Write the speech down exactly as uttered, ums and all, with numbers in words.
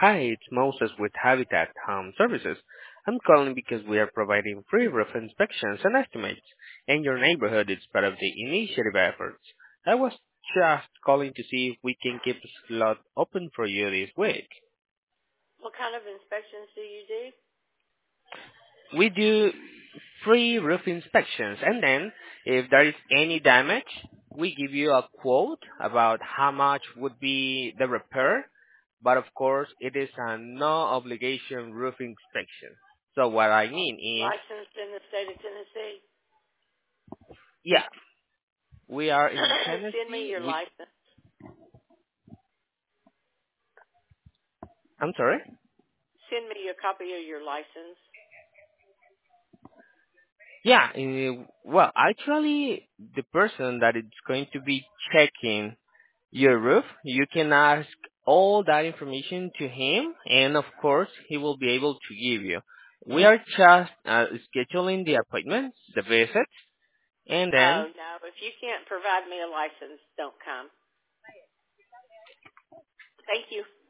Hi, it's Moses with Habitat Home Services. I'm calling because we are providing free roof inspections and estimates, and your neighborhood is part of the initiative efforts. I was just calling to see if we can keep a slot open for you this week. What kind of inspections do you do? We do free roof inspections, and then if there is any damage, we give you a quote about how much would be the repair, but of course it is a no obligation roof inspection. So what I mean is, Licensed in the state of Tennessee? yeah, we are in Send me Tennessee. your We, license. I'm sorry. Send me a copy of your license. Yeah, uh, well, actually, the person that is going to be checking your roof, you can ask all that information to him, and of course, he will be able to give you. We are just uh, scheduling the appointments, the visits, and Oh, then, no. If you can't provide me a license, don't come. Thank you.